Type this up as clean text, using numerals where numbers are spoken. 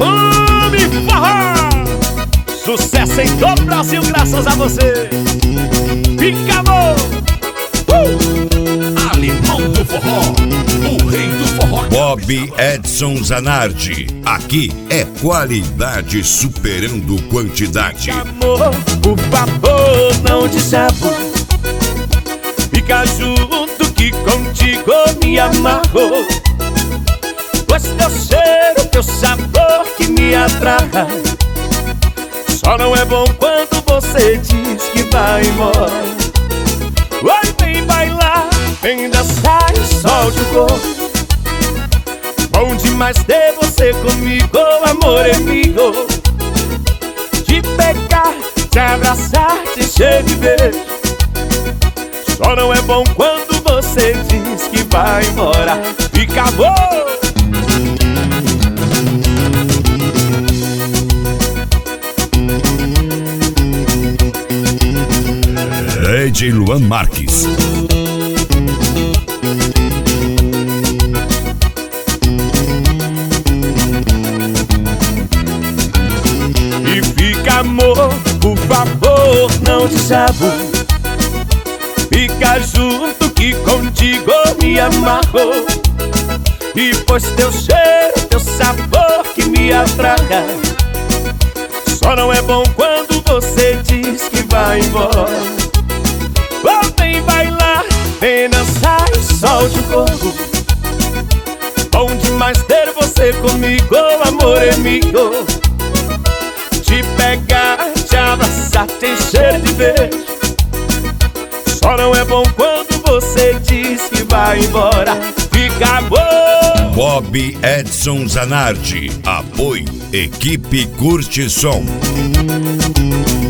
Homem Forró, sucesso em todo o Brasil graças a você. Fica amor. Alemão do Forró, o rei do forró. Bob Edson Zanardi, aqui é qualidade superando quantidade. Amor, por favor, não desapo. Fica junto que contigo me amarro. Pois teu cheiro, teu sabor que me atrai. Só não é bom quando você diz que vai embora. Oi, vem bailar, vem dançar e solte o corpo. Bom demais ter você comigo, amor é meu. Te pegar, te abraçar, te encher de beijo. Só não é bom quando você diz que vai embora. Fica bom. DJ Luan Marques. E fica amor, por favor, não desabo. Fica junto que contigo me amarro. E pois teu cheiro, teu sabor que me atrai. Só não é bom quando você diz que vai embora. Oh, vem bailar, vem dançar e solte o corpo. Bom demais ter você comigo, amor é meu. Te pegar, te abraçar, te encher de beijo. Só não é bom quando você diz que vai embora. Fica bom. Bob Edson Zanardi, apoio, equipe Curte Som.